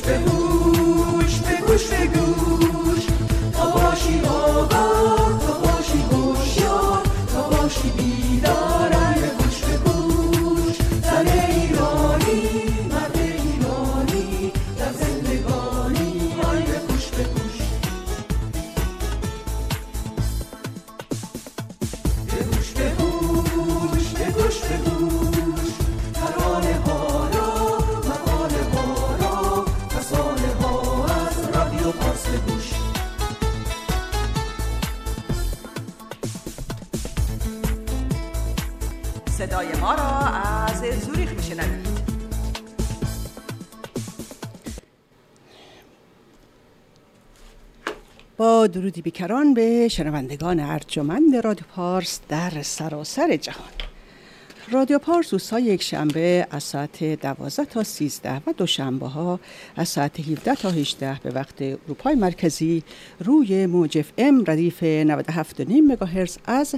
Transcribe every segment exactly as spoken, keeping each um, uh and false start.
به گوش به گوش به گوش تا باشی آگاه تا باشی هوشیار تا باشی بیدار ای به گوش به گوش زن ایرانی مرد ایرانی در زندگانی ای به گوش به گوش به گوش به گوش به گوش به گوش ترانه ها را مقاله ها را فسانه ها از رادیو پارس به گوش صدای ما را از زوریخ میشنوید. با درودی بیکران به شنوندگان ارجمند رادیو پارس در سراسر جهان. رادیو پارس روزهای یک شنبه از ساعت دوازده تا سیزده و دوشنبه ها از ساعت هفده تا هجده به وقت اروپای مرکزی روی موج اف ام ردیف نود و هفت و نیم مگاهرتز از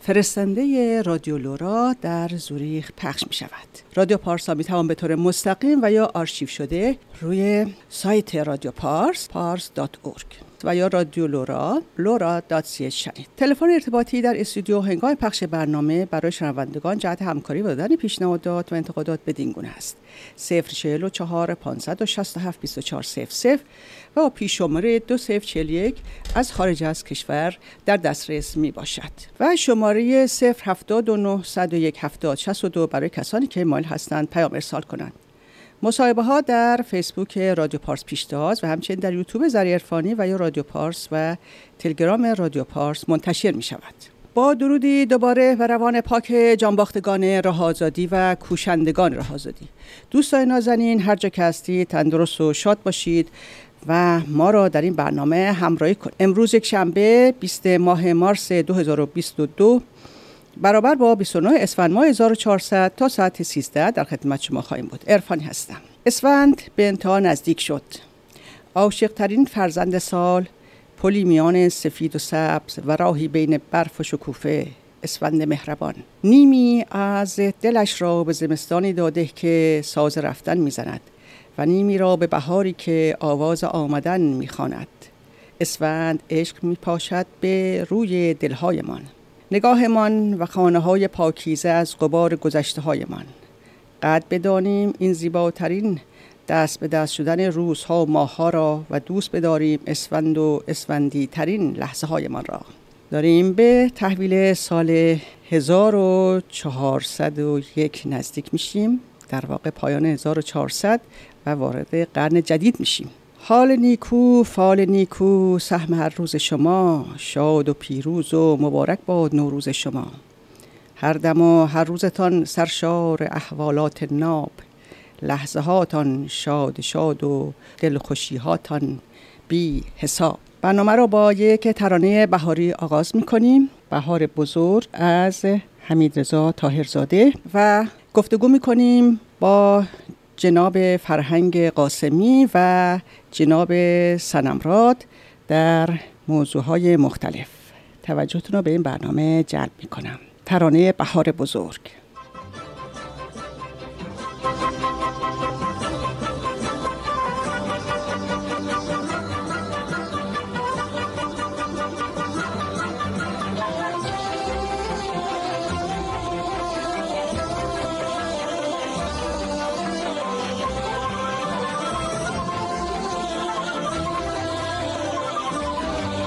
فرستنده رادیو لورا در زوریخ پخش می شود. رادیو پارس ها می توان به طور مستقیم و یا آرشیو شده روی سایت رادیو پارس پارس دات اورگ و یا رادیو لورا لورا دات سی اچ شنید. تلفن ارتباطی در استودیو هنگام پخش برنامه برای شنوندگان جهت همکاری و دادن پیشنهادات و انتقادات بدین گونه است: صفر چهل و چهار پانصد و شصت و هفت بیست و چهار صفر صفر و با پیش شماره دو صفر چهل و یک از خارج از کشور در دسترس می باشد و شماره صفر هفتاد و نه صد و یک هفتاد شصت و دو برای کسانی که مایل هستند پیام ارسال کنند. مصاحبه ها در فیسبوک رادیو پارس پیشتاز و همچنین در یوتیوب زری عرفانی و یا رادیو پارس و تلگرام رادیو پارس منتشر می شود. با درودی دوباره و روان پاک جانباختگان راه آزادی و کوشندگان راه آزادی. دوستان نازنین، هر جا که هستید تندرست و شاد باشید و ما را در این برنامه همراهی کنید. امروز یک شنبه بیست ماه مارس دو هزار و بیست و دو برابر با بیست و نه اسفند ماه هزار و چهارصد تا ساعت سیزده در خدمت شما خواهیم بود. عرفانی هستم. اسفند به انتها نزدیک شد. عاشق ترین فرزند سال، پلی میان سفید و سبز و راهی بین برف و شکوفه، اسفند مهربان. نیمی از دلش را به زمستانی داده که ساز رفتن میزند و نیمی را به بهاری که آواز آمدن میخواند. اسفند عشق میپاشد به روی دلهایمان، نگاهمان و خانه‌های پاکیزه از غبار گذشته‌هایمان. قد بدانیم این زیباترین دست به دست شدن روزها و ماه‌ها را و دوست بداریم اسفند و اسفندی ترین لحظه هایمان را. داریم به تحویل سال هزار و چهارصد و یک نزدیک میشیم، در واقع پایان هزار و چهارصد و وارد قرن جدید میشیم. حال نیکو، فال نیکو، سهم هر روز شما، شاد و پیروز و مبارک باد نوروز شما. هر دم و هر روزتان سرشار احوالات ناب، لحظه هاتان شاد شاد و دلخوشی هاتان بی حساب. برنامه را با یک ترانه بهاری آغاز می‌کنیم، بهار بزرگ از حمیدرضا طاهرزاده، و گفتگو می‌کنیم با جناب فرهنگ قاسمی و جناب صنمراد در موضوعهای مختلف. توجهتون رو به این برنامه جلب می‌کنم. ترانه بهار بزرگ.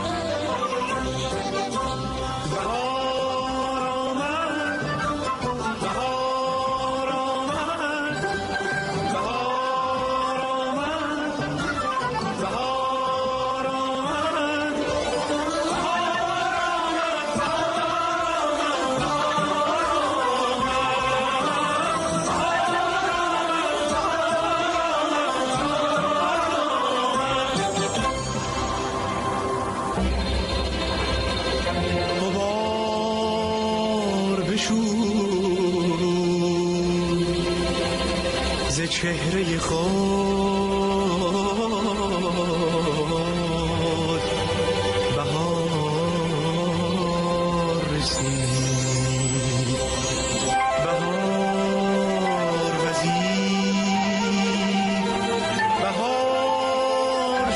بهار آمد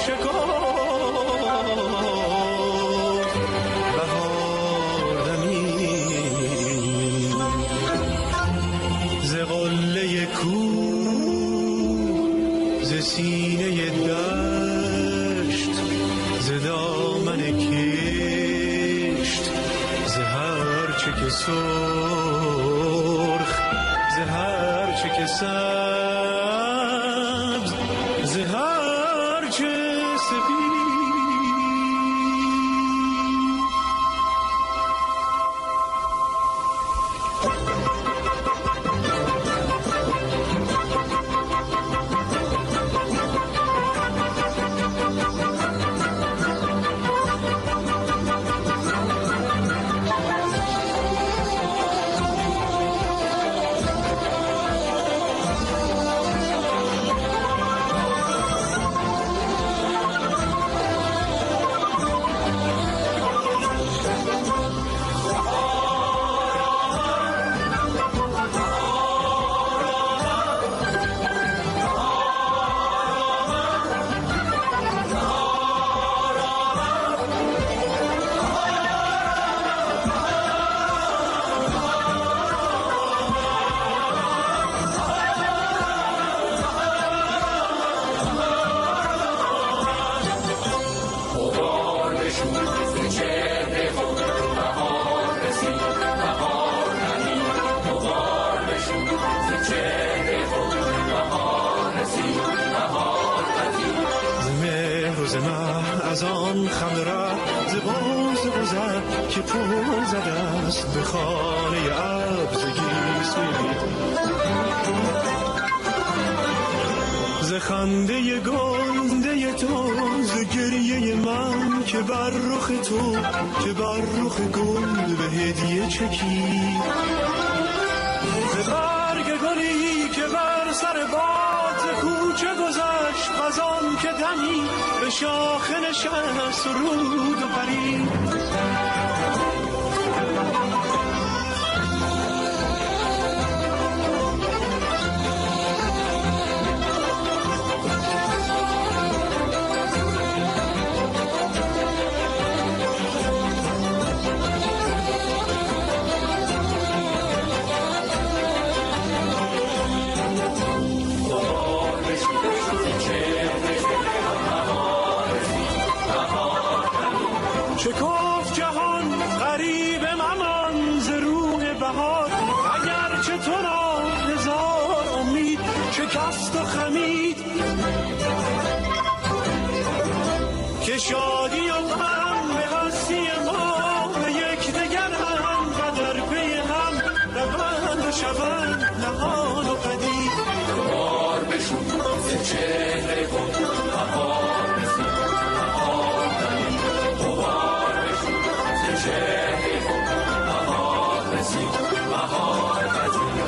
سینه دشت ز دامن کشت ز هر چه که سرخ ز هر چه که سبز ز هر چه سفید. از آن خمره ز باز گذر که پول زده است به خانه ابزگی سوید، ز خنده گنده تو ز گریه من که بر رخ تو که بر رخ گل به هدیه چکی، ز برگ گلی که بر سر باد کوچه گذشت خزان که دمی به شاخه نشست رود و پرید. شکوف جهان غریب ممان ز روح بهار، اگرچه تو را هزار امید شکست و خمید، که شادی و غم به هستی ما به یک دگرند و در پی هم روند و شوند نهان و پدید. بار بشون ز چهره خود بهار رسید، بهار دمید بهار بشون ز چهره خود بهار رسید، بهار دمید.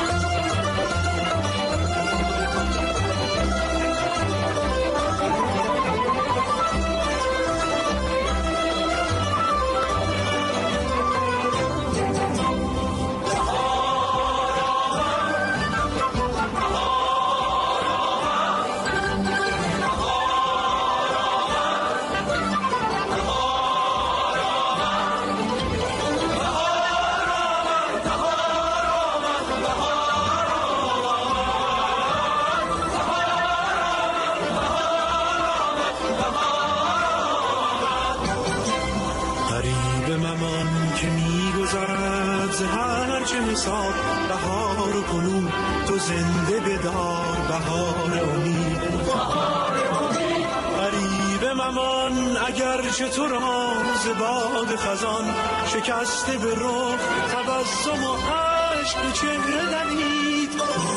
حساب بهار کنون تو زنده بدار بهار امید، غریب ممان اگرچه تو را ز باد خزان شکسته به رخ تبسم و عشق به چهره دمید،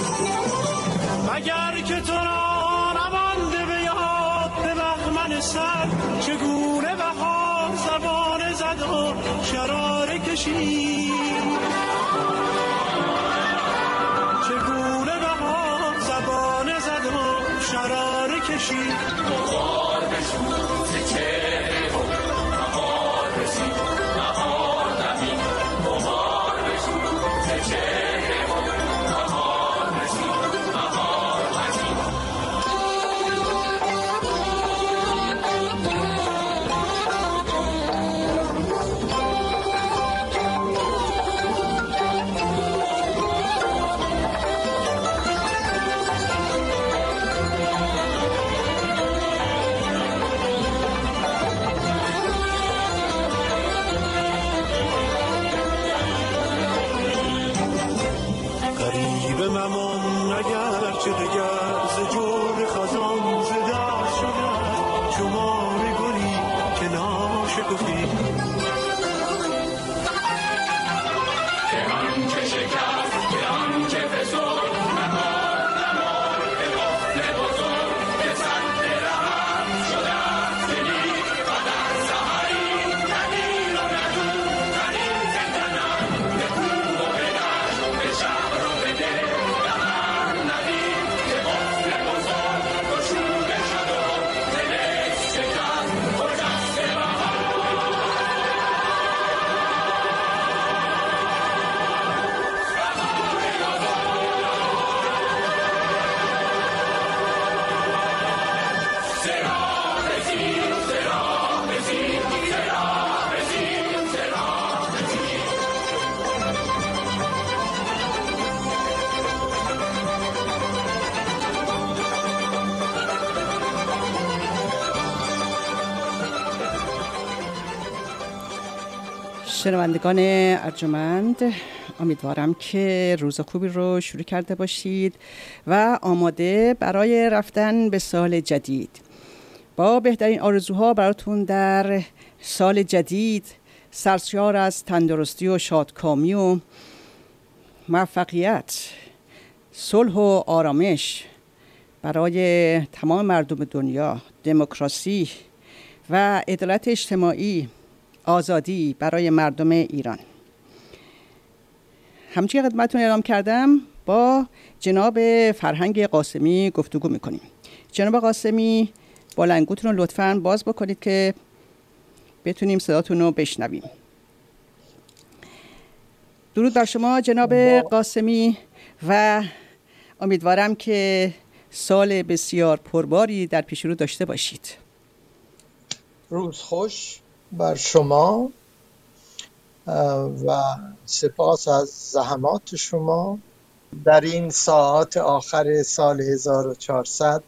مگر که تو را نمانده به یاد به بهمن سر چگونه بهار زبانه زد و شراره کشید، چگونه بهار زبانه زد و شراره کشید. بهار بشون ز چهره خود بهار رسید، بهار دمید بهار بشون ز چهره خود بهار رسید، بهار دمید. شنوندگان ارجمند، امیدوارم که روز خوبی رو شروع کرده باشید و آماده برای رفتن به سال جدید. با بهترین آرزوها براتون در سال جدید، سرشار از تندرستی و شادکامی و موفقیت، صلح و آرامش برای تمام مردم دنیا، دموکراسی و عدالت اجتماعی، آزادی برای مردم ایران. همچنین خدمتتون اعلام کردم با جناب فرهنگ قاسمی گفتگو میکنیم. جناب قاسمی، با لنگوتون رو لطفاً باز بکنید که بتونیم صداتون رو بشنویم. درود بر شما جناب قاسمی و امیدوارم که سال بسیار پرباری در پیش رو داشته باشید. روز خوش بر شما و سپاس از زحمات شما در این ساعات آخر سال هزار و چهارصد.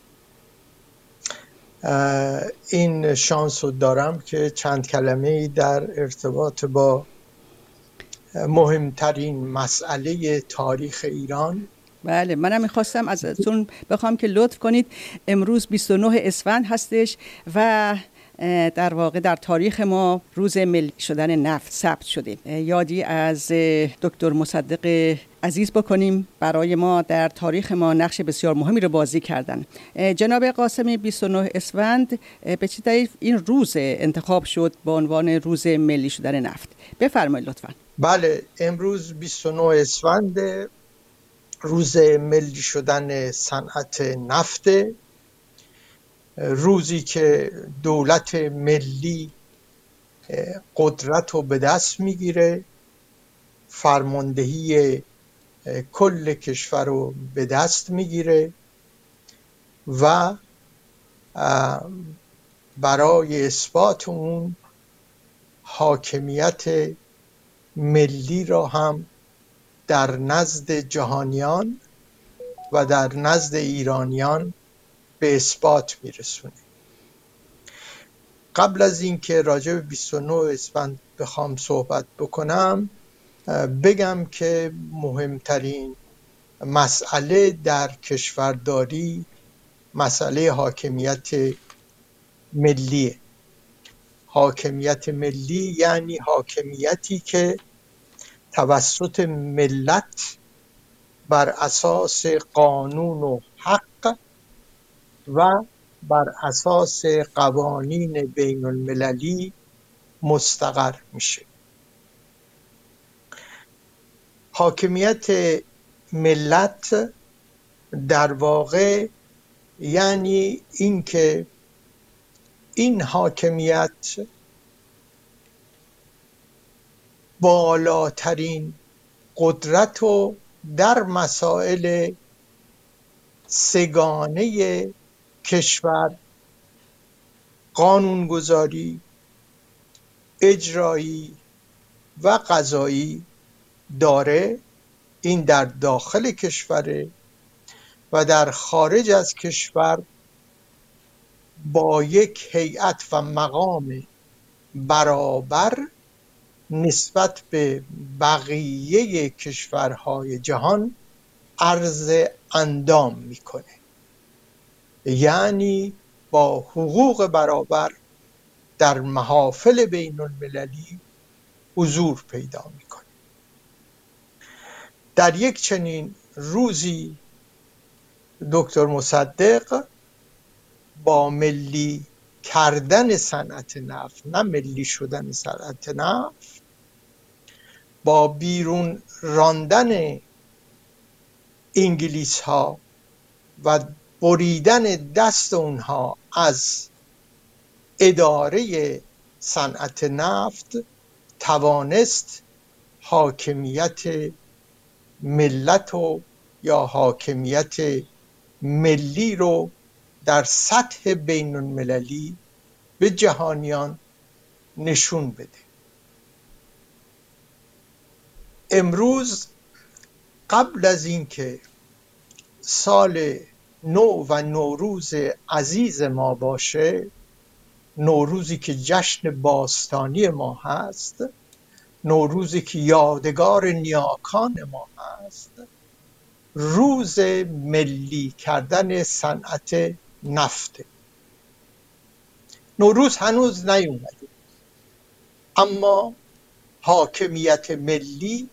این شانس رو دارم که چند کلمه در ارتباط با مهمترین مسئله تاریخ ایران. بله، منم میخواستم ازتون بخوام که لطف کنید. امروز بیست و نه اسفند هستش و در واقع در تاریخ ما روز ملی شدن نفت ثبت شده. یادی از دکتر مصدق عزیز بکنیم، برای ما در تاریخ ما نقش بسیار مهمی رو بازی کردن. جناب قاسمی، بیست و نه اسفند به چه دلیل این روز انتخاب شد به عنوان روز ملی شدن نفت؟ بفرمایید لطفاً. بله، امروز بیست و نه اسفند روز ملی شدن صنعت نفت، روزی که دولت ملی قدرت رو به دست میگیره، فرماندهی کل کشور رو به دست میگیره و برای اثبات اون حاکمیت ملی را هم در نزد جهانیان و در نزد ایرانیان به اثبات میرسونه. قبل از اینکه راجع به بیست و نه اسفند بخوام صحبت بکنم، بگم که مهمترین مسئله در کشورداری مسئله حاکمیت ملیه. حاکمیت ملی یعنی حاکمیتی که توسط ملت بر اساس قانون و حق و بر اساس قوانین بین المللی مستقر میشه. حاکمیت ملت در واقع یعنی اینکه این حاکمیت بالاترین قدرت رو در مسائل سگانه کشور، قانونگذاری، اجرایی و قضایی داره. این در داخل کشوره و در خارج از کشور با یک هیئت و مقام برابر نسبت به بقیه کشورهای جهان عرض اندام میکنه، یعنی با حقوق برابر در محافل بین المللی حضور پیدا میکنه. در یک چنین روزی دکتر مصدق با ملی کردن صنعت نفت، نه ملی شدن صنعت نفت، با بیرون راندن انگلیس ها و بریدن دست اونها از اداره صنعت نفت توانست حاکمیت ملت و یا حاکمیت ملی رو در سطح بین المللی به جهانیان نشون بده. امروز قبل از اینکه سال نو و نوروز عزیز ما باشه، نوروزی که جشن باستانی ما هست، نوروزی که یادگار نیاکان ما هست، روز ملی کردن صنعت نفت. نوروز هنوز نیومده، اما حاکمیت ملی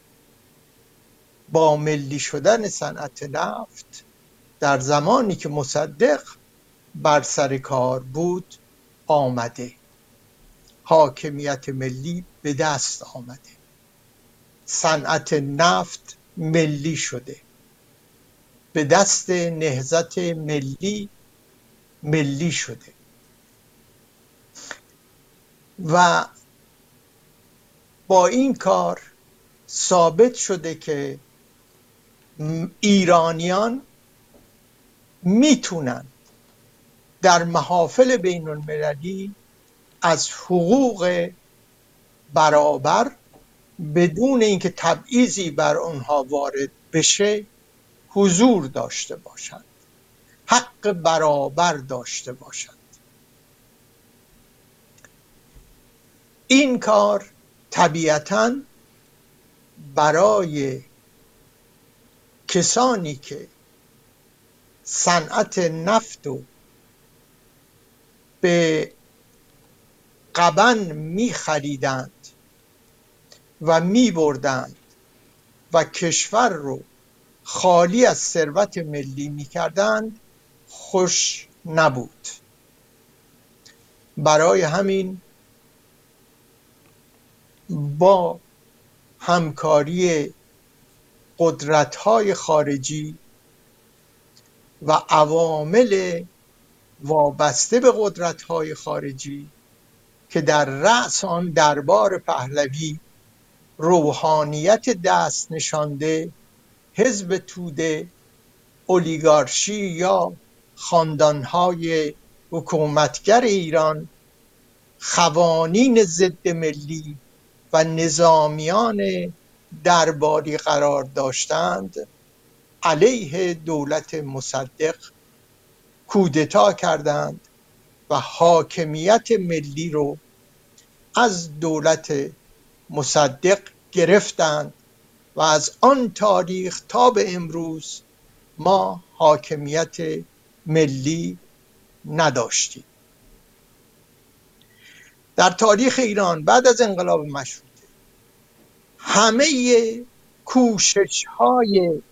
با ملی شدن صنعت نفت در زمانی که مصدق بر سر کار بود آمده. حاکمیت ملی به دست آمده، صنعت نفت ملی شده، به دست نهضت ملی ملی شده و با این کار ثابت شده که ایرانیان میتونن در محافل بین المللی از حقوق برابر بدون اینکه تبعیضی بر آنها وارد بشه حضور داشته باشند، حق برابر داشته باشند. این کار طبیعتاً برای کسانی که صنعت نفت رو به غبن می خریدند و می بردند و کشور رو خالی از ثروت ملی می کردند خوش نبود. برای همین با همکاری قدرت‌های خارجی و عوامل وابسته به قدرت‌های خارجی که در رأس آن دربار پهلوی روحانیت دست نشانده حزب توده، اولیگارشی یا خاندان‌های حکومتگر ایران، قوانین ضد ملی و نظامیان درباری قرار داشتند، علیه دولت مصدق کودتا کردند و حاکمیت ملی رو از دولت مصدق گرفتند و از آن تاریخ تا به امروز ما حاکمیت ملی نداشتیم. در تاریخ ایران بعد از انقلاب مشروطه همه کوشش‌های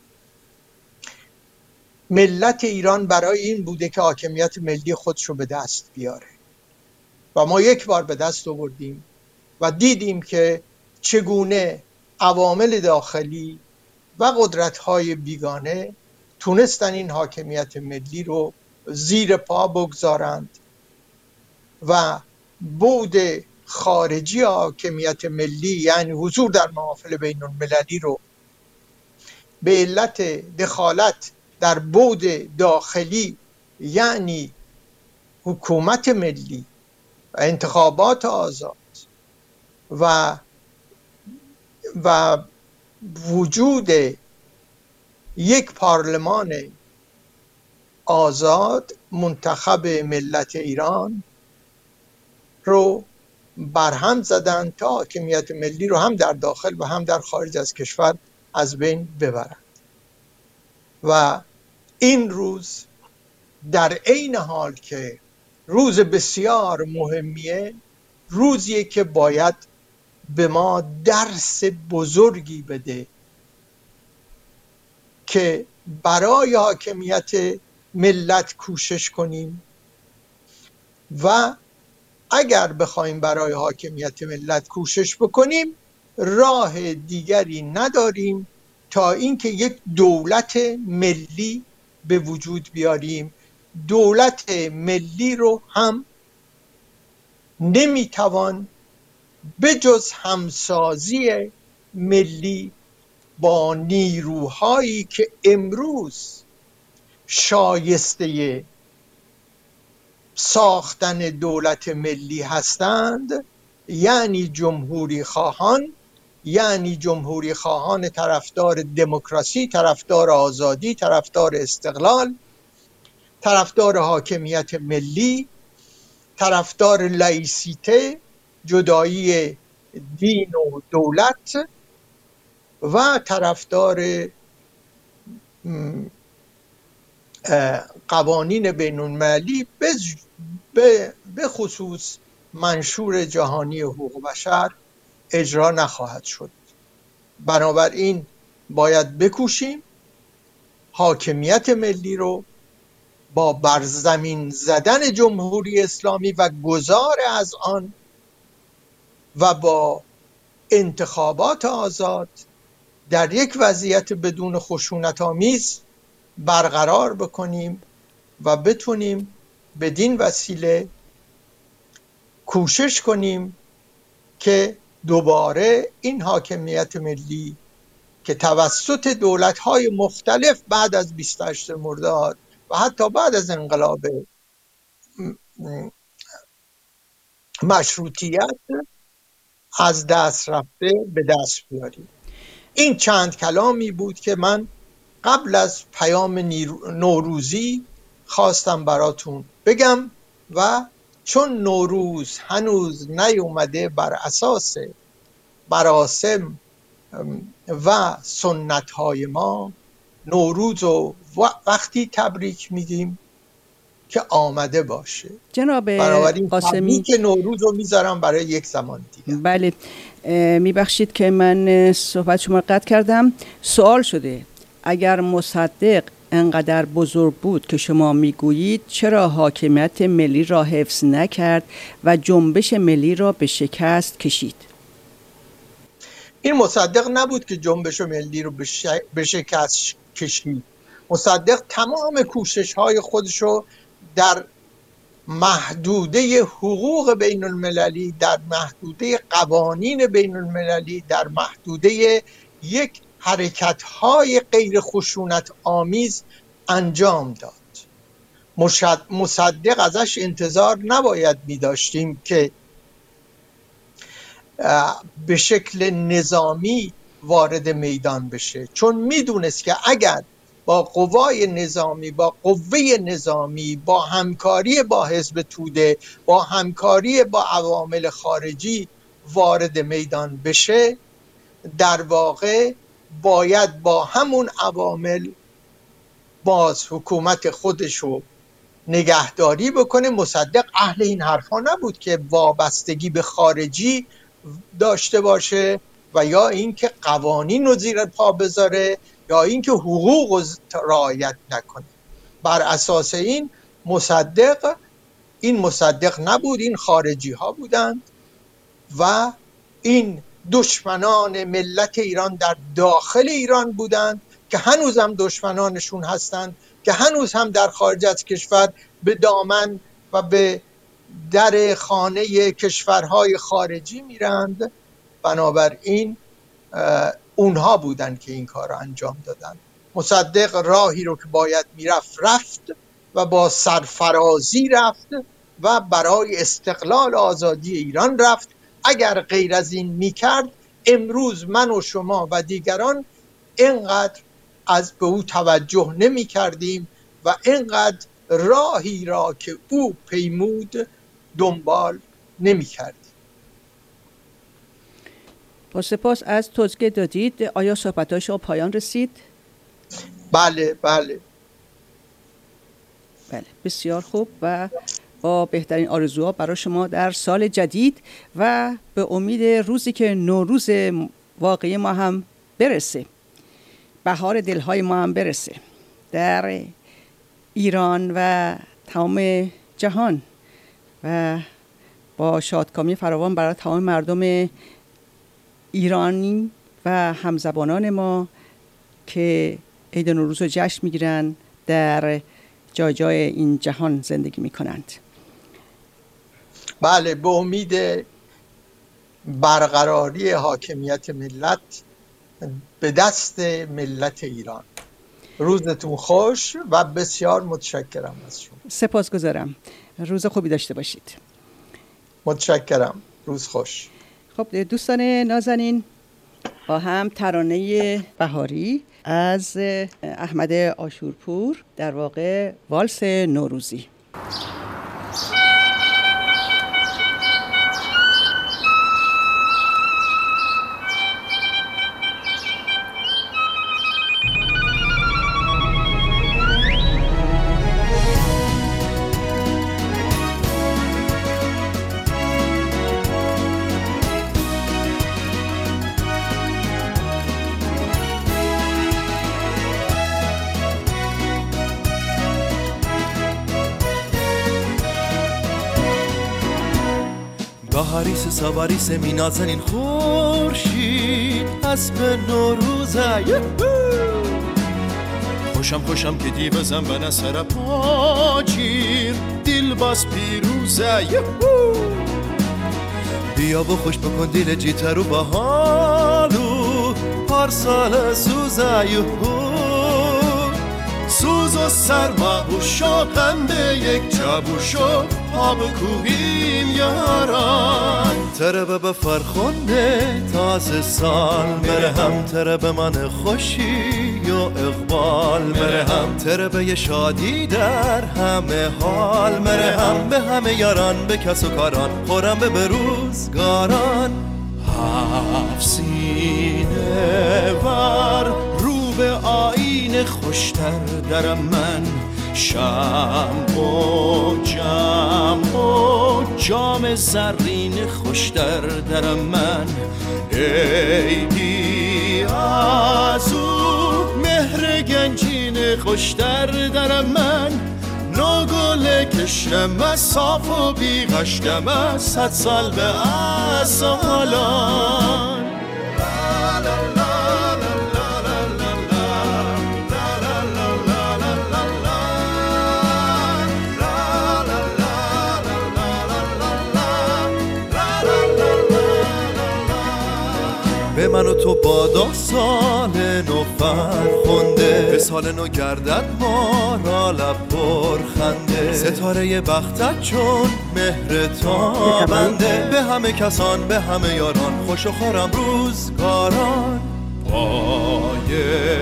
ملت ایران برای این بوده که حاکمیت ملی خودش رو به دست بیاره و ما یک بار به دست آوردیم و دیدیم که چگونه عوامل داخلی و قدرت‌های بیگانه تونستن این حاکمیت ملی رو زیر پا بگذارند و بعد خارجی حاکمیت ملی یعنی حضور در محافل بین المللی رو به علت دخالت در بعد داخلی یعنی حکومت ملی و انتخابات آزاد و و وجود یک پارلمان آزاد منتخب ملت ایران رو برهم زدن تا حاکمیت ملی رو هم در داخل و هم در خارج از کشور از بین ببرند. و این روز در عین حال که روز بسیار مهمیه، روزیه که باید به ما درس بزرگی بده که برای حاکمیت ملت کوشش کنیم و اگر بخوایم برای حاکمیت ملت کوشش بکنیم راه دیگری نداریم تا اینکه یک دولت ملی به وجود بیاریم. دولت ملی رو هم نمیتوان به جز همسازی ملی با نیروهایی که امروز شایسته ساختن دولت ملی هستند، یعنی جمهوری خواهان، یعنی جمهوری خواهان طرفدار دموکراسی، طرفدار آزادی، طرفدار استقلال، طرفدار حاکمیت ملی، طرفدار لایسیته، جدایی دین و دولت و طرفدار قوانین بین المللی به خصوص منشور جهانی حقوق بشر اجرا نخواهد شد. بنابراین باید بکوشیم حاکمیت ملی رو با برزمین زدن جمهوری اسلامی و گذار از آن و با انتخابات آزاد در یک وضعیت بدون خشونت آمیز برقرار بکنیم و بتونیم بدین وسیله کوشش کنیم که دوباره این حاکمیت ملی که توسط دولت‌های مختلف بعد از بیست و هشتم مرداد و حتی بعد از انقلاب مشروطیت از دست رفته به دست بیاریم. این چند کلامی بود که من قبل از پیام نوروزی خواستم براتون بگم و چون نوروز هنوز نیومده بر اساس مراسم و سنت های ما نوروز رو وقتی تبریک میگیم که آمده باشه. جناب بنابراین قاسمی تبریک نوروز رو میذارم برای یک زمان دیگه. بله، میبخشید که من صحبت شما رو قطع کردم. سوال شده اگر مصدق انقدر بزرگ بود که شما میگویید چرا حاکمیت ملی را حفظ نکرد و جنبش ملی را به شکست کشید؟ این مصدق نبود که جنبش ملی رو به شکست کشید. مصدق تمام کوشش های خودش رو در محدوده حقوق بین المللی، در محدوده قوانین بین المللی، در محدوده یک حرکت های غیر خشونت آمیز انجام داد. مصدق ازش انتظار نباید می داشتیم که به شکل نظامی وارد میدان بشه، چون می دونست که اگر با قوای نظامی، با قوه نظامی، با همکاری با حزب توده، با همکاری با عوامل خارجی وارد میدان بشه، در واقع باید با همون عوامل باز حکومت خودشو نگهداری بکنه. مصدق اهل این حرفا نبود که وابستگی به خارجی داشته باشه و یا اینکه قوانین رو زیر پا بذاره یا اینکه حقوق رو رعایت نکنه. بر اساس این مصدق این مصدق نبود، این خارجی ها بودند و این دشمنان ملت ایران در داخل ایران بودند که هنوز هم دشمنانشون هستند، که هنوز هم در خارج از کشور به دامن و به در خانه کشورهای خارجی میرند. بنابراین اونها بودند که این کار رو انجام دادند. مصدق راهی رو که باید میرفت رفت و با سرفرازی رفت و برای استقلال آزادی ایران رفت. اگر غیر از این میکرد امروز من و شما و دیگران اینقدر از به او توجه نمی کردیم و اینقدر راهی را که او پیمود دنبال نمی کردیم. با سپاس از توضیح دادید. آیا صحبت‌های شما پایان رسید؟ بله بله بله، بسیار خوب و با بهترین آرزوها برای شما در سال جدید و به امید روزی که نوروز واقعی ما هم برسه، بهار دلهای ما هم برسه در ایران و تمام جهان و با شادکامی فراوان برای تمام مردم ایرانی و همزبانان ما که عید نوروز رو جشن میگیرن در جای جای این جهان زندگی میکنند. بله، به امید برقراری حاکمیت ملت به دست ملت ایران. روزتون خوش و بسیار متشکرم از شما. سپاسگزارم. روز خوبی داشته باشید. متشکرم. روز خوش. خب دوستان نازنین، با هم ترانه بهاری از احمد عاشورپور، در واقع والس نوروزی. بهاریس سواریس مینازنین خورشید اسب نوروزه خوشم خوشم که دیوزم به نسر پاچیر دل باز پیروزه بیا و خوش بکن دل جیتر و بحالو پارسال سوزه سوز و سرما و شاقم به یک جابوشو پا بکوبیم یاران تره به فرخنده تازه سال مره هم تره به من خوشی و اقبال مره هم تره به یه شادی در همه حال مره هم به همه یاران به کس و کاران خورم به بروزگاران هفت سینه ور به آینه خوشتر درم من شم و جم و جام زرین خوشتر درم من عیدی از او مهر گنجین خوشتر درم من نوگل کشم از صاف و بیغشتم از صد سال به ازالان به من و تو بادا سال نو فرخنده به سال نو گردد ما را لب پرخنده ستاره بختت چون مهر تابنده به همه کسان به همه یاران خوش و خورم روزگاران پای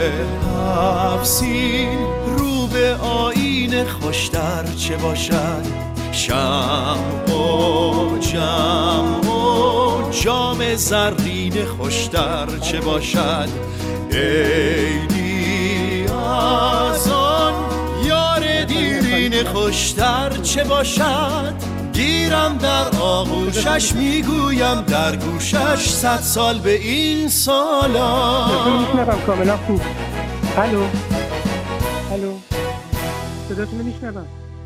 افسین رو به آینه خوشتر چه باشد شم و جم و جام زرین خوشتر چه باشد عیدی از آن یار دیرین خوشتر چه باشد گیرم در آغوشش میگویم در گوشش صد سال به این سالا میشنوم کاملا خوب الو الو صداتونو میشنوم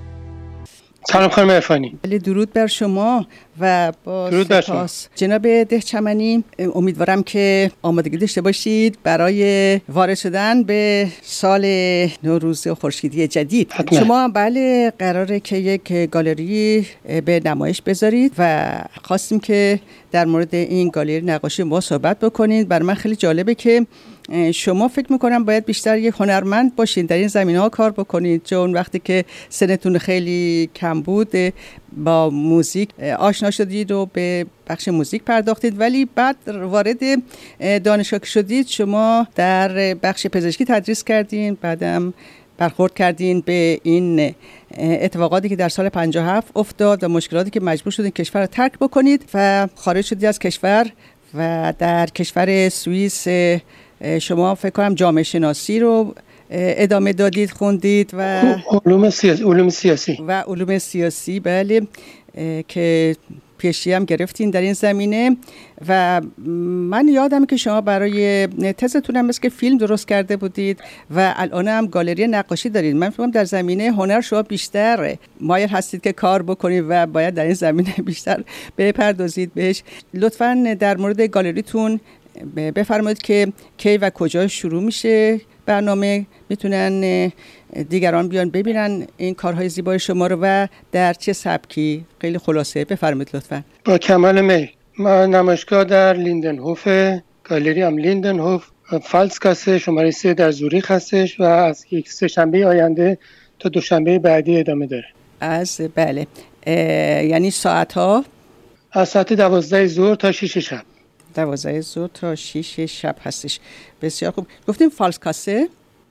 سلام خانم عرفانی. بله درود بر شما و با درود بر شما. جناب دهچمنی امیدوارم که آمادگی داشته باشید برای وارد شدن به سال نوروز خورشیدی جدید. حتما. شما بله قراره که یک گالری به نمایش بذارید و خواستیم که در مورد این گالری نقاشی ما صحبت بکنید. برای من خیلی جالبه که شما فکر میکنم باید بیشتر یک هنرمند باشین در این زمینه ها کار بکنید، چون وقتی که سنتون خیلی کم بود با موزیک آشنا شدید و به بخش موزیک پرداختید، ولی بعد وارد دانشگاه شدید شما در بخش پزشکی تدریس کردین، بعدم برخورد کردین به این اتفاقاتی که در سال پنجاه و هفت افتاد و مشکلاتی که مجبور شدین کشور رو ترک بکنید و خارج شدید از کشور و در کشور سوئیس شما فکر کنم جامعه شناسی رو ادامه دادید، خوندید و علوم سیاسی علوم سیاسی و علوم سیاسی بله که پیشی هم گرفتین در این زمینه. و من یادم که شما برای تزتون هم مثل که فیلم درست کرده بودید و الان هم گالری نقاشی دارید. من فکر کنم در زمینه هنر شما بیشتر مایل هستید که کار بکنید و باید در این زمینه بیشتر بپردازید بهش. لطفاً در مورد گالریتون بفرمایید که کی و کجا شروع میشه برنامه، میتونن دیگران بیان ببینن این کارهای زیبای شما رو و در چه سبکی؟ خیلی خلاصه بفرمایید لطفا. با کمال میل. ما نمایشگاه در لیندنهوف، گالری هم لیندنهوف، فالسکاسه شماره سه در زوریخ هستش و از یک سه شنبه آینده تا دوشنبه بعدی ادامه داره. از بله یعنی ساعت ها از ساعت دوازده ظهر تا شش شب. دوازده ظهر تا شش شب هستش. بسیار خوب. گفتیم فالسکاسه؟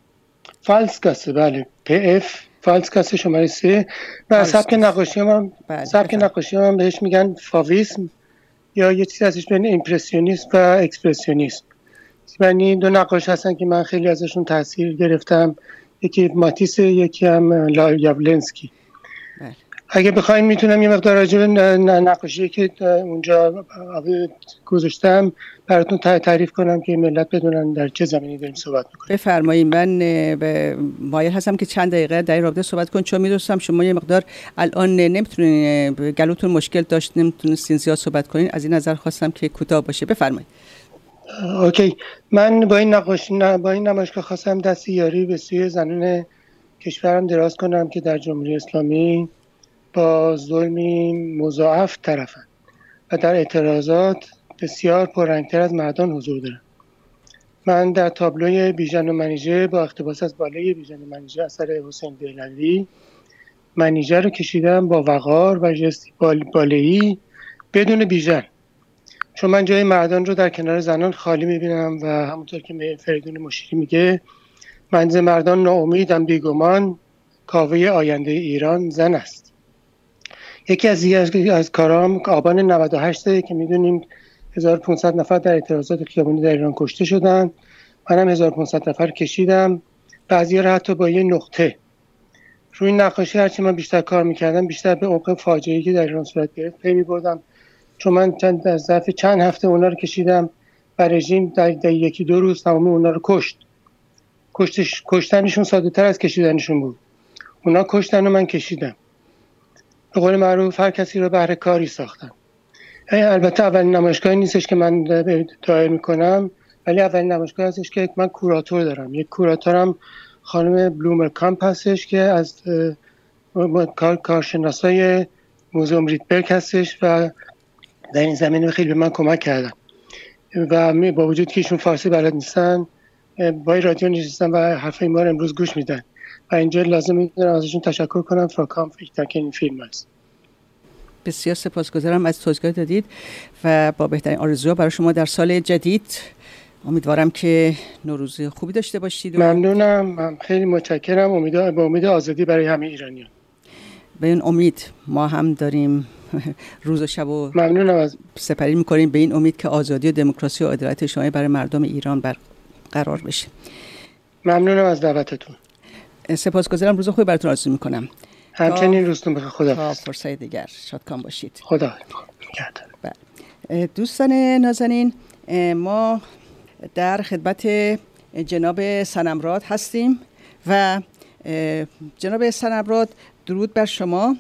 فالسکاسه بله، پی اف فالسکاسه شماره سه و سبک نقاشی هم بله. سبک نقاشی هم بهش میگن فاویسم یا یه چیزی ازش بین ایمپرسیونیسم و اکسپرسیونیسم. یعنی دو نقاش هستن که من خیلی ازشون تاثیر گرفتم، یکی ماتیس یکی هم یاولنسکی. اگه بخواید میتونم یه مقدار راجع به نقاشی که اونجا گذاشتم براتون تعریف کنم که ملت بدونن در چه زمینی داریم صحبت میکنیم. بفرمایید. من مایل هستم که چند دقیقه در این رابطه صحبت کنم، چون میدونستم شما یه مقدار الان نمیتونین، گلوتون مشکل داشت، نمیتونستین زیاد صحبت کنین، از این نظر خواستم که کوتاه باشه. بفرمایید. اوکی. من با این نقاشی با این نمایشگاه خواستم دست یاری به سوی زنان کشورم دراز کنم که در جمهوری اسلامی با ظلمی مضاعف طرفن و در اعتراضات بسیار پررنگتر از مردان حضور دارن. من در تابلوی بیژن و منیژه با اقتباس از بالای بیژن و منیژه اثر حسین دهلوی منیژه رو کشیدم با وقار و ژستی باله‌ای بدون بیژن، چون من جای مردان رو در کنار زنان خالی میبینم و همونطور که فریدون مشیری میگه من ز مردان ناامیدم بیگمان کاوه آینده ایران زن است. یکی از از کارام آبان نود و هشت که میدونیم هزار و پانصد نفر در اعتراضات خیابانی در ایران کشته شدن، منم هزار و پانصد نفر کشیدم، بعضی‌ها رو حتی با یه نقطه. روی نقاشی هرچی من بیشتر کار میکردم بیشتر به عمق فاجعه‌ای که در ایران صورت گرفت پی میبردم، چون من چند در ظرف چند هفته اونا رو کشیدم و رژیم در, در یکی دو روز تمام اونا رو کشت. کشتش کشتنشون ساده تر از کشیدنشون بود. اونا کشتن و من کشیدم. به قول معروف هر کسی رو بهر کاری ساختن. البته اولین نمایشگاهی نیستش که من دایر میکنم، ولی اولین نمایشگاه هستش که من کوراتور دارم. یک کوراتورم خانم بلومر کامپ هستش که از کار کارشناسای موزوم ریتبرگ هستش و در این زمینه خیلی به من کمک کردن و با وجود که ایشون فارسی بلد نیستن با رادیو نشستن و حرفای ما رو امروز گوش میدن و اینجا لازم میدونم ازشون تشکر کنم فراکام فکر که این فیلم هست. بسیار سپاسگزارم از توضیحات دادید و با بهترین آرزوها برای شما در سال جدید. امیدوارم که نوروز خوبی داشته باشید. ممنونم، من خیلی متشکرم. امیدوارم با امید آزادی برای همه ایرانیان. به این امید ما هم داریم روز و شب و ممنونم از سپری میکنیم به این امید که آزادی و دموکراسی و عدالت اجتماعی برای مردم ایران برقرار بشه. ممنونم از دعوتتون. سپاسگزارم. روز خوبی براتون آرزو میکنم. همچنین روزتون بخیر. خدا تا فرصت دیگر شادکام باشید. خدا نگهدار. دوستان نازنین، ما در خدمت جناب صنمراد هستیم و جناب صنمراد درود بر شما.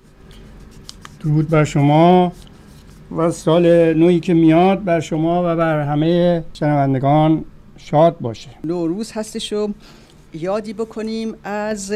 درود بر شما و سال نویی که میاد بر شما و بر همه شنوندگان شاد باشه. نوروز هستش و یادی بکنیم از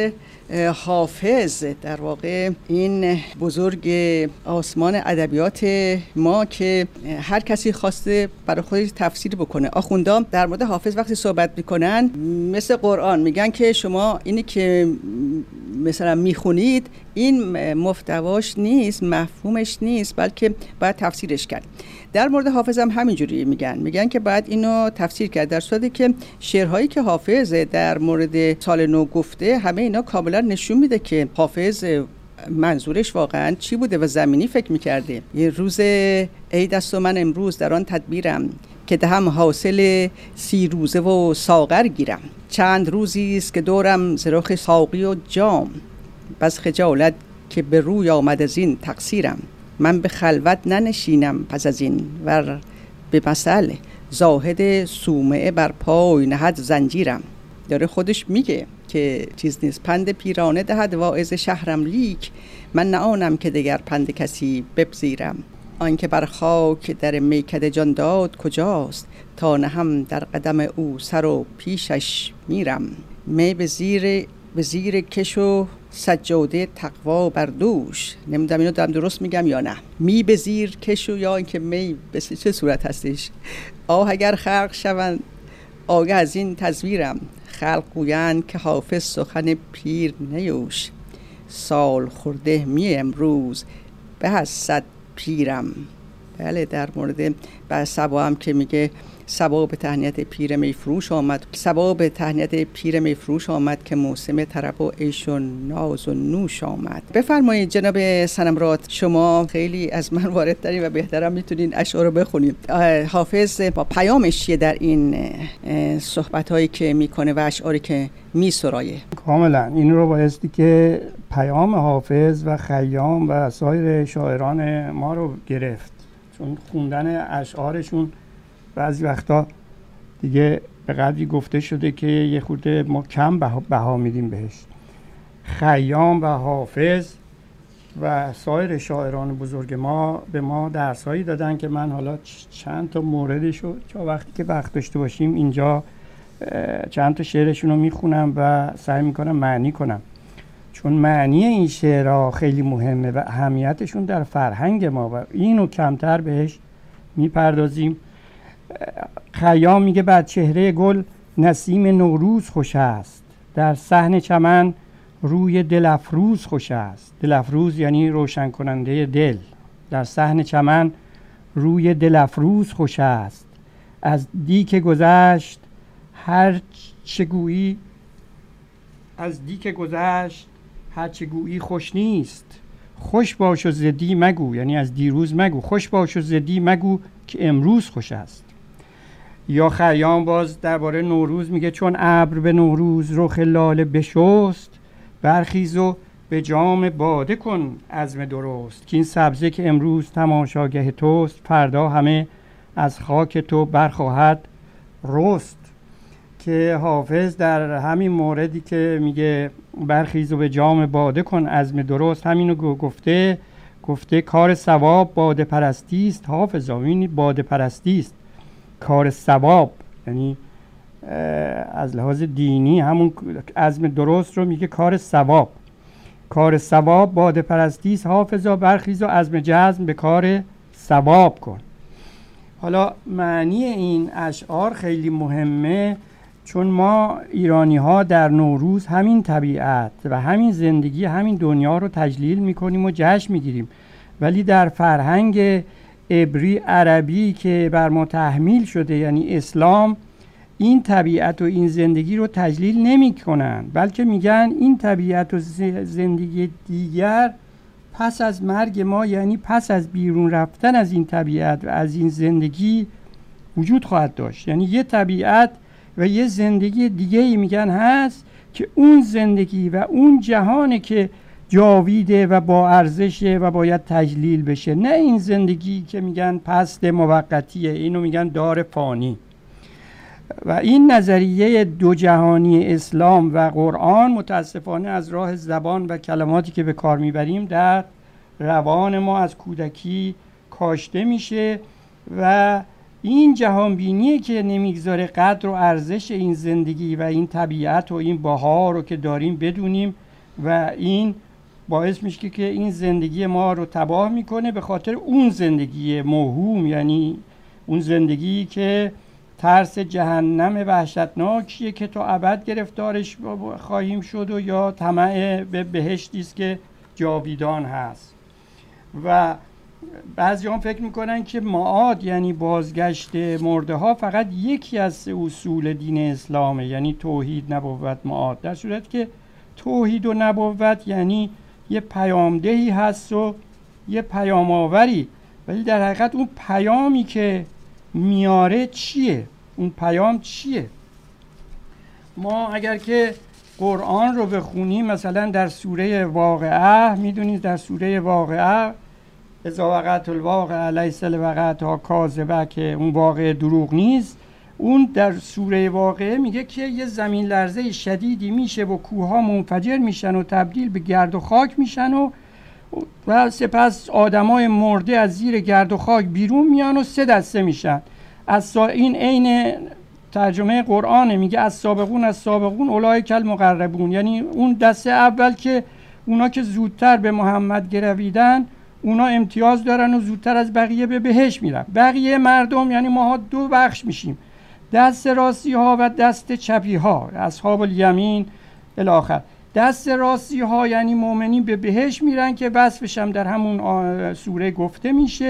حافظ، در واقع این بزرگ آسمان ادبیات ما که هر کسی خواسته برای خودش تفسیر بکنه. آخوندا در مورد حافظ وقتی صحبت میکنن مثل قرآن میگن که شما اینی که مثلا میخونید این محتواش نیست، مفهومش نیست، بلکه باید تفسیرش کرد. در مورد حافظ هم همینجوری میگن میگن که باید اینو تفسیر کرد، در صورتی که شعرهایی که حافظ در مورد سال نو گفته همه اینا کاملا نشون میده که حافظ منظورش واقعا چی بوده و زمینی فکر میکرده. یه روز عید است و من امروز در آن تدبیرم که دهم حاصل سی روزه و ساغر گیرم. چند روزی است که دورم ز رخ ساقی و جام، بس خجالت که به روی آمد از این تقصیرم. من به خلوت ننشینم پس از این ور به مثل زاهد صومعه بر پای نهد زنجیرم. داره خودش میگه که چیز نیست پند پیرانه دهد واعظ شهرم، لیک من نه آنم که دگر پند کسی بپذیرم. آنکه بر خاک در میکده جان داد کجاست، تا نهم در قدم او سر و پیشش میرم. می به زیر به زیر کش و سجاده تقوا بر دوش. نمیدونم اینو دارم درست میگم یا نه. می به زیر کش و یا اینکه می به چه صورت هستش. آه اگر خلق شوند آگه از این تصویرم، خلق گویند که حافظ سخن پیر نیوش. سال خورده می امروز به از صد پیرم. بله، در مورد بعد سبا هم که میگه سبا به تهنیت پیر میفروش آمد، سبا به تهنیت پیر میفروش آمد که موسم طرب و عیش و ناز و نوش آمد. بفرمایید جناب صنمراد، شما خیلی از من وارد ترین و بهترم میتونین اشعار رو بخونید. حافظ با پیامش چیه در این صحبت‌هایی که میکنه و اشعاری که میسرایه؟ کاملا این رو بایستی که پیام حافظ و خیام و سایر شاعران ما رو گرفت، چون خوندن اشعارشون بعضی وقتا دیگه به قدری گفته شده که یه خورده ما کم بها, بها میدیم بهش. خیام و حافظ و سایر شاعران بزرگ ما به ما درسایی دادن که من حالا چند تا موردشو تا وقتی که وقت داشته باشیم اینجا چند تا شعرشون رو میخونم و سعی میکنم معنی کنم، چون معنی این شعرها خیلی مهمه و اهمیتشون در فرهنگ ما و اینو کمتر بهش میپردازیم. خیام میگه بر چهره گل نسیم نوروز خوش است، در صحن چمن روی دل افروز خوش است. دل افروز یعنی روشن کننده دل. در صحن چمن روی دل افروز خوش است، از دیک گذشت هر چگویی از دیک گذشت هر چگویی خوش نیست. خوش باش و زدی مگو، یعنی از دیروز مگو، خوش باش و زدی مگو که امروز خوش است. یا خیام باز درباره نوروز میگه چون ابر به نوروز رخ لاله بشست، برخیز و به جام باده کن عزم درست، که این سبزه که امروز تماشاگه توست، فردا همه از خاک تو برخواهد رست. که حافظ در همین موردی که میگه برخیز و به جام باده کن عزم درست، همینو گفته گفته کار ثواب باده پرستی است. حافظ این باده پرستی است، کار ثواب، یعنی از لحاظ دینی همون عزم درست رو میگه کار ثواب. کار ثواب باده پرستی است، حافظا برخیز و عزم جزم به کار ثواب کن. حالا معنی این اشعار خیلی مهمه، چون ما ایرانی ها در نوروز همین طبیعت و همین زندگی همین دنیا رو تجلیل میکنیم و جشن میگیریم، ولی در فرهنگ عبری عربی که بر ما تحمیل شده یعنی اسلام، این طبیعت و این زندگی رو تجلیل نمی کنن، بلکه میگن این طبیعت و زندگی دیگر پس از مرگ ما، یعنی پس از بیرون رفتن از این طبیعت و از این زندگی وجود خواهد داشت. یعنی یه طبیعت و یه زندگی دیگه ای میگن هست که اون زندگی و اون جهانه که جاویده و با ارزشه و باید تجلیل بشه، نه این زندگی که میگن پست موقتیه، اینو میگن دار فانی. و این نظریه دو جهانی اسلام و قرآن متاسفانه از راه زبان و کلماتی که به کار میبریم در روان ما از کودکی کاشته میشه و این جهانبینیه که نمیگذاره قدر و ارزش این زندگی و این طبیعت و این بهار رو که داریم بدونیم و این باعث میشه که این زندگی ما رو تباه میکنه به خاطر اون زندگی موهوم، یعنی اون زندگی که ترس جهنم وحشتناکیه که تا ابد گرفتارش خواهیم شد و یا طمع به بهشتی است که جاویدان هست. و بعضی هم فکر میکنن که معاد یعنی بازگشت مرده ها فقط یکی از اصول دین اسلامه، یعنی توحید، نبوت، معاد، در صورت که توحید و نبوت یعنی یه پیامدهی هست و یه پیام آوری، ولی در حقیقت اون پیامی که میاره چیه؟ اون پیام چیه؟ ما اگر که قرآن رو بخونیم مثلا در سوره واقعه، میدونید در سوره واقعه اذا وقعت الواقعه لیس لوقعتها کاذبه، که اون واقعه دروغ نیست، اون در سوره واقعه میگه که یه زمین لرزه شدیدی میشه و کوهها منفجر میشن و تبدیل به گرد و خاک میشن و و سپس آدمای مرده از زیر گرد و خاک بیرون میان و سه دسته میشن. از سا... این عین ترجمه قرآنه، میگه از سابقون از سابقون اولئک المقربون، یعنی اون دسته اول که اونا که زودتر به محمد گرویدن اونا امتیاز دارن و زودتر از بقیه به بهشت میرن. بقیه مردم یعنی ماها دو بخش میشیم، دست راستی ها و دست چپی ها، اصحاب الیمین الی آخر. دست راستی ها یعنی مؤمنین به بهشت میرن که وصفش هم در همون سوره گفته میشه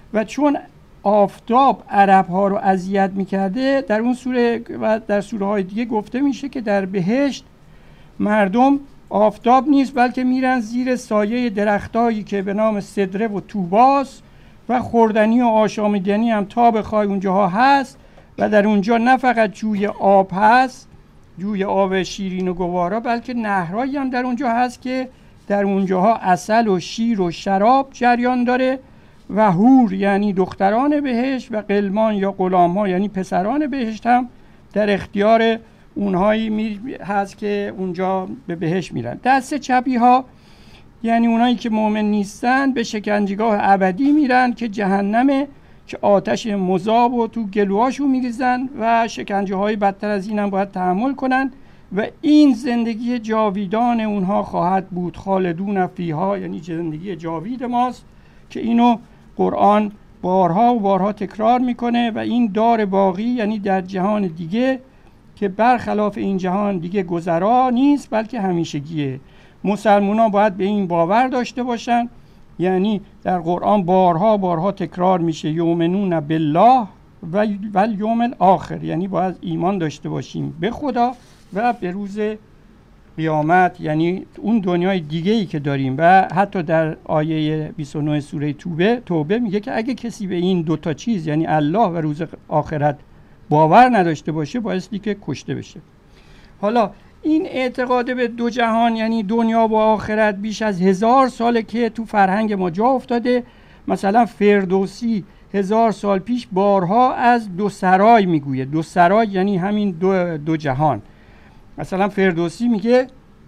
و چون آفتاب عرب ها رو اذیت میکرده، در اون سوره و در سوره های دیگه گفته میشه که در بهشت مردم آفتاب نیست بلکه میرن زیر سایه درختایی که به نام سدره و طوباس و خوردنی و آشامیدنی هم تا بخوای اونجاها هست و در اونجا نه فقط جوی آب هست، جوی آب شیرین و گوارا، بلکه نهرهایی هم در اونجا هست که در اونجاها عسل و شیر و شراب جریان داره و حور یعنی دختران بهشت و غلمان یا غلام‌ها یعنی پسران بهشت هم در اختیار اونهایی می هست که اونجا به بهشت میرن. دست چپی ها یعنی اونایی که مؤمن نیستن به شکنجهگاه ابدی میرن که جهنمه، که آتش مذاب و تو گلوهاشون میریزن و شکنجه های بدتر از این هم باید تحمل کنن و این زندگی جاویدان اونها خواهد بود. خالدون فیها یعنی زندگی جاوید ماست که اینو قرآن بارها و بارها تکرار میکنه و این دار باقی یعنی در جهان دیگه که برخلاف این جهان دیگه گذرا نیست بلکه همیشگیه. مسلمانان باید به این باور داشته باشن، یعنی در قرآن بارها بارها تکرار میشه یؤمنون بالله و والیوم الاخر، یعنی باید ایمان داشته باشیم به خدا و به روز قیامت، یعنی اون دنیای دیگه ای که داریم. و حتی در آیه بیست و نه سوره توبه توبه میگه که اگه کسی به این دوتا چیز یعنی الله و روز آخرت باور نداشته باشه بایستی که کشته بشه. حالا این اعتقاد به دو جهان یعنی دنیا و آخرت بیش از هزار ساله که تو فرهنگ ما جا افتاده. مثلا فردوسی هزار سال پیش بارها از دو سرای میگویه. دو سرای یعنی همین دو, دو جهان. مثلا فردوسی میگه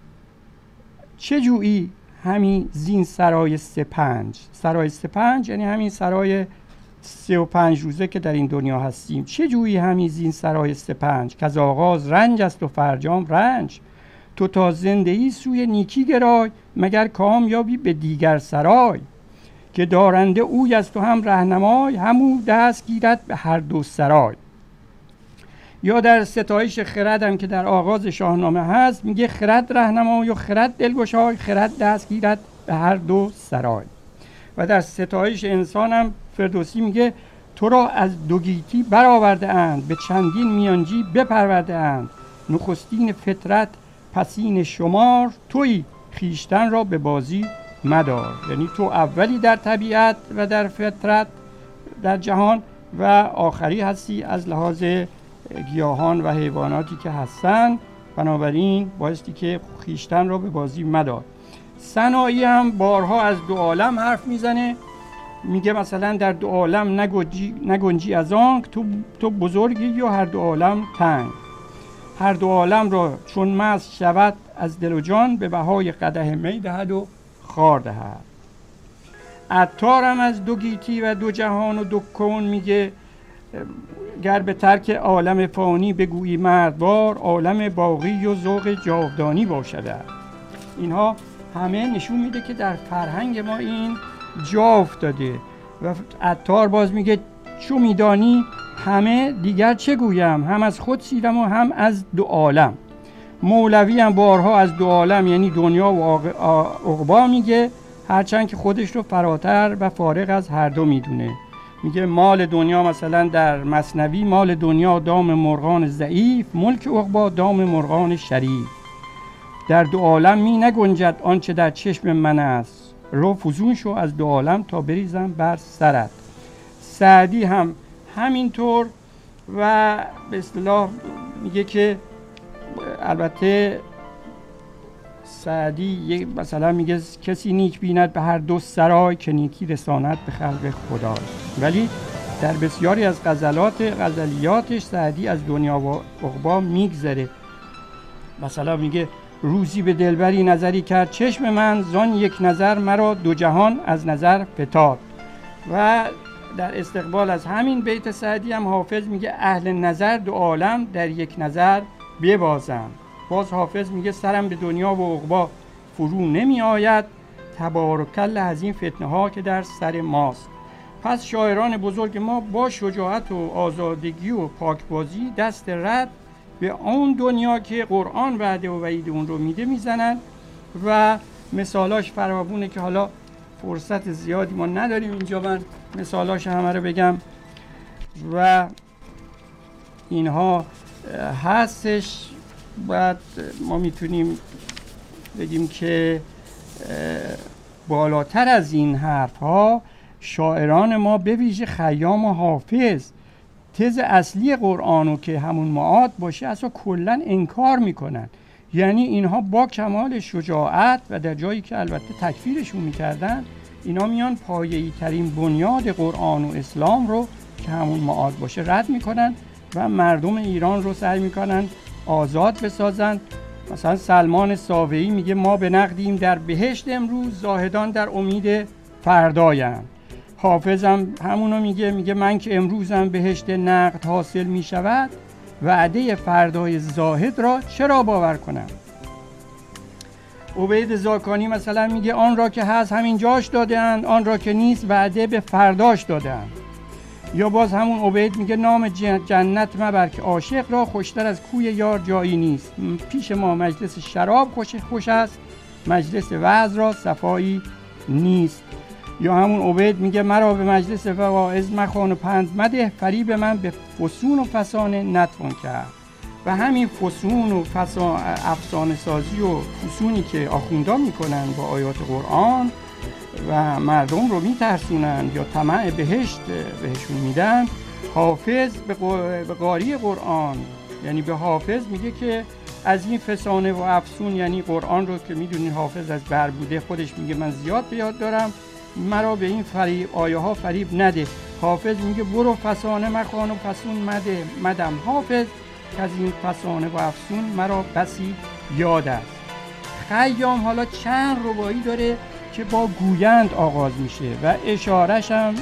چه جویی همین زین سرای سپنج. سرای سپنج یعنی همین سرای سه و پنج روزه که در این دنیا هستیم. چه جویی همین زین سرای سپنج که از آغاز رنج است و فرجام رنج. تو تا زندگی سوی نیکی گرای مگر کامیابی به دیگر سرای. که دارنده اوی است و هم رهنمای همو دست گیرد به هر دو سرای. یا در ستایش خرد هم که در آغاز شاهنامه هست میگه خرد رهنمای و خرد دلگشای خرد دست گیرد به هر دو سرای. و در ستایش انسان هم فردوسی میگه تو را از دو گیتی برآورده اند به چندین میانجی بپرورده اند. نخستین فطرت پسین شمار توی خیشتن را به بازی مدار. یعنی تو اولی در طبیعت و در فطرت در جهان و آخری هستی از لحاظ گیاهان و حیواناتی که هستن، بنابراین بایستی که خیشتن را به بازی مدار. سنایی هم بارها از دو عالم حرف میزنه، میگه مثلا در دو عالم نگنجی, نگنجی از آنک تو, تو بزرگی یا هر دو عالم تنگ. هر دو عالم را چون مست شود از دل و جان به بهای قدح می دهد و خار دهد. عطار هم از دو گیتی و دو جهان و دو کون میگه گر به ترک عالم فانی بگویی مردوار عالم باقی و ذوق جاودانی باشد. اینها همه نشون میده که در فرهنگ ما این جا افتاده. و عطار باز میگه چو میدانی همه دیگر چه گویم هم از خود سیرم و هم از دو عالم. مولوی هم بارها از دو عالم یعنی دنیا و عقبا میگه، هرچند که خودش رو فراتر و فارغ از هر دو میدونه. میگه مال دنیا مثلا در مثنوی مال دنیا دام مرغان ضعیف ملک عقبا دام مرغان شریف. در دو عالم می نگنجد آنچه در چشم من است رو فزون شو از دو عالم تا بریزم بر سرت. سعدی هم همینطور و به اصطلاح میگه که البته سعدی مثلا میگه کسی نیک بیند به هر دو سرای که نیکی رساند به خلق خدا. ولی در بسیاری از غزلات غزلیاتش سعدی از دنیا و عقبا میگذره. مثلا میگه روزی به دلبری نظری کرد چشم من زان یک نظر مرا دو جهان از نظر فتاد. و در استقبال از همین بیت سعدی هم حافظ میگه اهل نظر دو عالم در یک نظر ببازم. باز حافظ میگه سرم به دنیا و عقبا فرو نمی آید تبارکالله از این فتنه ها که در سر ماست. پس شاعران بزرگ ما با شجاعت و آزادگی و پاکبازی دست رد به اون دنیا که قرآن وعده و وعید اون رو میده میزنن و مثالاش فراوونه که حالا فرصت زیادی ما نداریم اینجا من مثالاش همه رو بگم و اینها هستش. بعد ما میتونیم بگیم که بالاتر از این حرف ها شاعران ما به ویژه خیام و حافظ تز اصلی قرآنو که همون معاد باشه اصلا کلن انکار میکنن. یعنی اینها با کمال شجاعت و در جایی که البته تکفیرشون میکردن اینا میان پایه‌ای ترین بنیاد قرآن و اسلام رو که همون معاد باشه رد میکنن و مردم ایران رو سعی میکنن آزاد بسازن. مثلا سلمان ساویی میگه ما به نقدیم در بهشت امروز، زاهدان در امید فردایم. حافظ هم همونو میگه، میگه من که امروزم بهشت نقد حاصل میشود، وعده فردای زاهد را چرا باور کنم. عبید زاکانی مثلا میگه آن را که هست همین جاش داده‌اند، آن را که نیست وعده به فرداش داده‌اند. یا باز همون عبید میگه نام جنت مبر که عاشق را، خوشتر از کوی یار جایی نیست. پیش ما مجلس شراب خوش خوش است، مجلس وعظ را صفایی نیست. یا همون عبید میگه مرا به مجلس واعظ مخوان و پند مده، فریب من به فسون و فسانه نتوان کرد. و همین فسون و فسان افسانه سازی و فسونی که آخوندان میکنن با آیات قرآن و مردم رو میترسونن یا طمع بهشت بهشون میدن، حافظ به قاری قرآن یعنی به حافظ میگه که از این فسانه و افسون، یعنی قرآن رو که میدونین حافظ از بر بوده، خودش میگه من زیاد به یاد دارم، مرا به این فریب آیه ها فریب نده. حافظ میگه برو فسانه مخوان و فسون مده مدم حافظ، که از این فسانه و افسون مرا بسی یاد است. خیام حالا چند ربایی داره که با گویند آغاز میشه و اشارش هم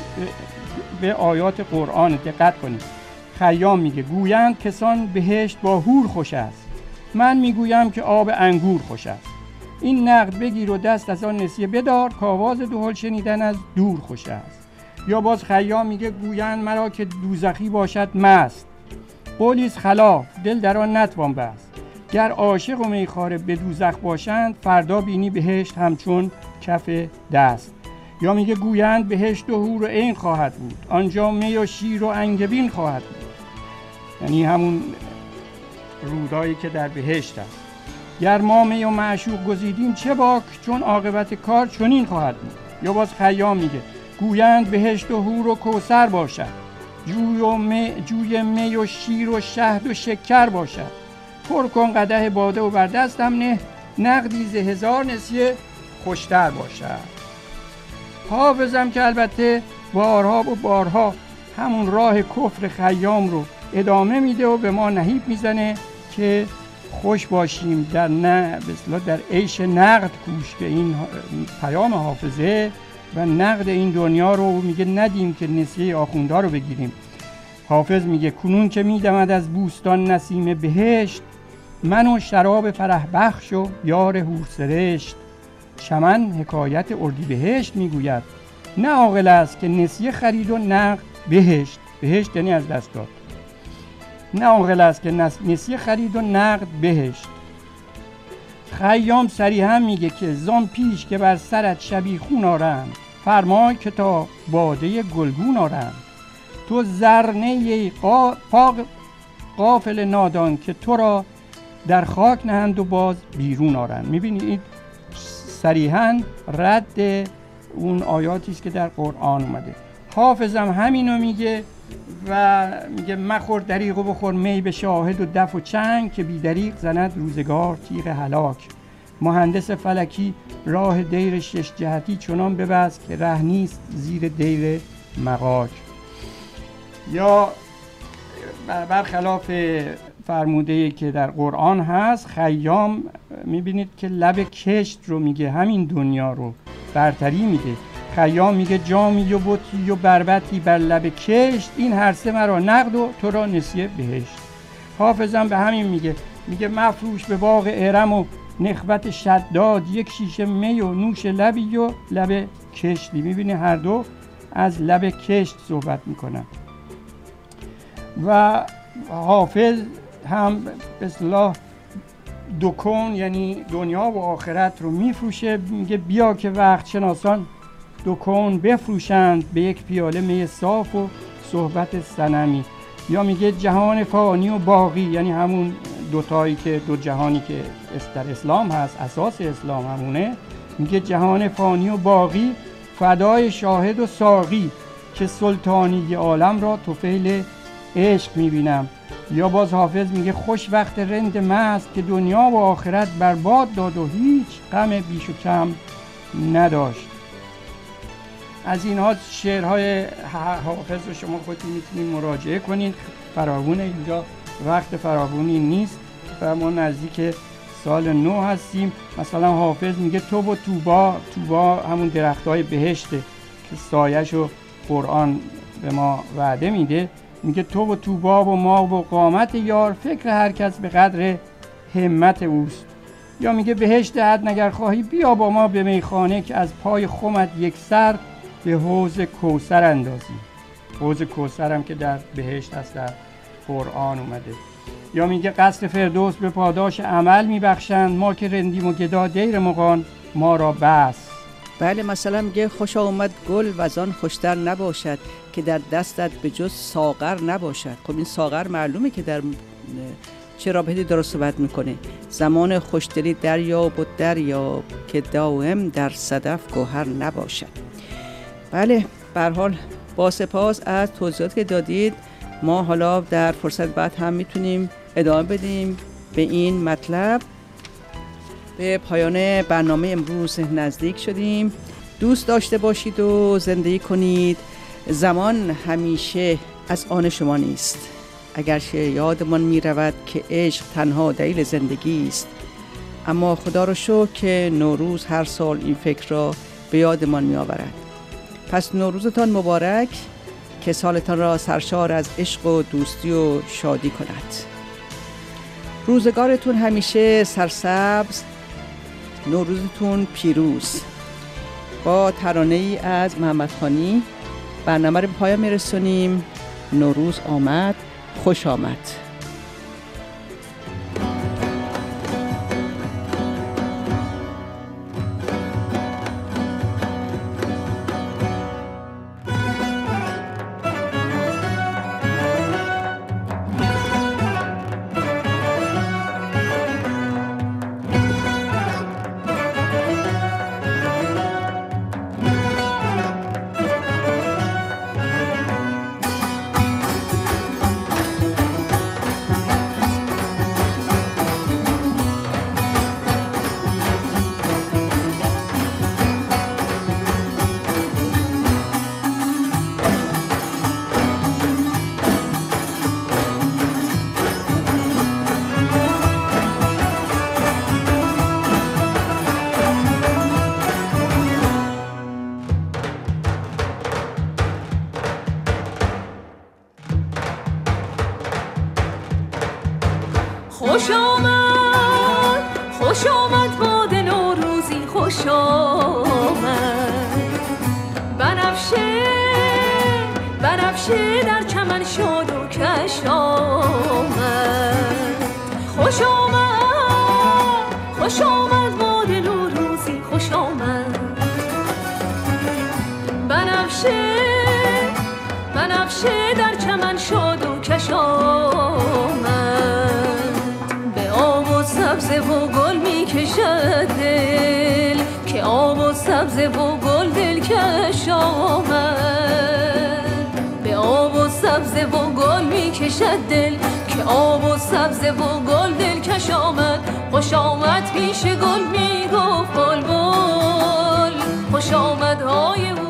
به آیات قرآن. دقت کنید، خیام میگه گویند کسان بهشت با هور خوش است، من میگویم که آب انگور خوش است. این نقد بگیر و دست از آن نسیه بدار، که آواز دهل شنیدن از دور خوش است. یا باز خیام میگه گویند مرا که دوزخی باشد مست، قولیست خلاف دل در آن نتوان بست. گر عاشق و میخواره به دوزخ باشند، فردا بینی بهشت همچون کف دست. یا میگه گویند بهشت و حور و عین خواهد بود، آنجا می و شیر و انگبین خواهد بود. یعنی همون رودایی که در بهشت است. گر ما می و معشوق گزیدیم چه باک، چون عاقبت کار چنین خواهد بود. یا باز خیام میگه گویند بهشت و حور و کوثر باشد، جوی و می جوی می و شیر و شهد و شکر باشد. پر کن قدح باده و بر دستم نه، نقدی ز هزار نسیه خوشتر باشد. حافظم که البته بارها و بارها همون راه کفر خیام رو ادامه میده و به ما نهیب میزنه که خوش باشیم در نه بسلا در عیش نقد کوش، که این پیام حافظه و نقد این دنیا رو میگه ندیم که نسیه آخونده رو بگیریم. حافظ میگه کنون که میدمد از بوستان نسیم بهشت، من و شراب فرح بخش و یار حور سرشت. چمن حکایت اردی بهشت میگوید، نه عاقل است که نسیه خرید و نقد بهشت. بهشت یعنی از دست داد. نه عاقل است که نسیه خرید و نقد بهشت. خیام صریحا میگه که زان پیش که بر سرت شبیخون آرند، فرمای که تا باده گلگون آرند. تو زرنه قا... غافل نادان که تو را در خاک نهند و باز بیرون آرند. میبینید صریحا رد اون آیاتی است که در قرآن اومده. حافظم همینو میگه و میگه مخور دریغ و بخور می به شاهد و دف و چنگ، که بی دریغ زند روزگار تیغ هلاک. مهندس فلکی راه دیر شش جهتی چنان ببست، که ره نیست زیر دیر مغاک. یا برخلاف فرموده که در قرآن هست، خیام میبینید که لب کشت رو میگه، همین دنیا رو برتری میده. خیام میگه جامی و بطی و بربطی بر لب کشت، این هر سه مرا نقد و تو را نسیه بهشت. حافظم به همین میگه، میگه مفروش به باغ ارم و نخوت شداد، یک شیشه می و نوش لبی و لب کشتی. میبینی هر دو از لب کشت صحبت میکنن. و حافظ هم به اصطلاح دو کون یعنی دنیا و آخرت رو میفروشه. میگه بیا که وقت شناسان دو کون بفروشند به یک پیاله می صاف و صحبت صنمی. یا میگه جهان فانی و باقی، یعنی همون دوتایی که دو جهانی که در اسلام هست، اساس اسلام همونه. میگه جهان فانی و باقی فدای شاهد و ساقی، که سلطانی عالم را طفیل عشق میبینم. یا باز حافظ میگه خوش وقت رند مست، که دنیا و آخرت برباد داد و هیچ غم بیش و کم نداشت. از اینها شعرهای حافظ رو شما خودتون میتونید مراجعه کنید، فراوونه، اینجا وقت فراوانی نیست و ما نزدیک سال نو هستیم. مثلا حافظ میگه تو و توبا، توبا همون درختای بهشته که سایش و قرآن به ما وعده میده. میگه تو و توبا و ما و قامت یار، فکر هر کس به قدر همت اوست. یا میگه بهشت عد نگر خواهی، بیا با ما به میخانه، که از پای خمت یک سر به حوض کوثر اندازیم. حوض کوثر هم که در بهشت هست، در قرآن اومده. یا میگه قصر فردوس به پاداش عمل میبخشند، ما که رندیم و گدا دیر مغان ما را بس. بله، مثلا میگه خوش آمد گل و از آن خوشتر نباشد، که در دستت به جز ساغر نباشد. خب این ساغر معلومه که در چه رابطه‌ای داره صحبت میکنه. زمان خوشدلی دریاب و دریاب، که دائم در صدف گوهر نباشد. بله، به هر حال با سپاس از توضیحاتی که دادید. ما حالا در فرصت بعد هم میتونیم ادامه بدیم به این مطلب. به پایان برنامه امروز نزدیک شدیم. دوست داشته باشید و زندگی کنید. زمان همیشه از آن شما نیست، اگرچه یادمان می رود که عشق تنها دلیل زندگی است. اما خدا رو شکر که نوروز هر سال این فکر را به یادمان می آورد. پس نوروزتان مبارک، که سالتان را سرشار از عشق و دوستی و شادی کند. روزگارتون همیشه سرسبز، نوروزتون پیروز. با ترانه‌ای از محمد خانی برنامه رو به پایان میرسونیم. نوروز آمد، خوش آمد. خوش آمد، خوش آمد باد نوروزی، خوش آمد. بنفشه، بنفشه در چمن شاد و کش آمد. خوش آمد، خوش آمد باد نوروزی، خوش آمد. بنفشه، بنفشه در چمن شاد و کش آمد. سبزه و گل می کشد دل، که آب و سبزه و گل دل کش آمد. به آب و سبزه و گل می کشد دل، که آب و سبزه و گل دل کش آمد. خوش آمد پیش گل می گفت بلبل، خوش آمد های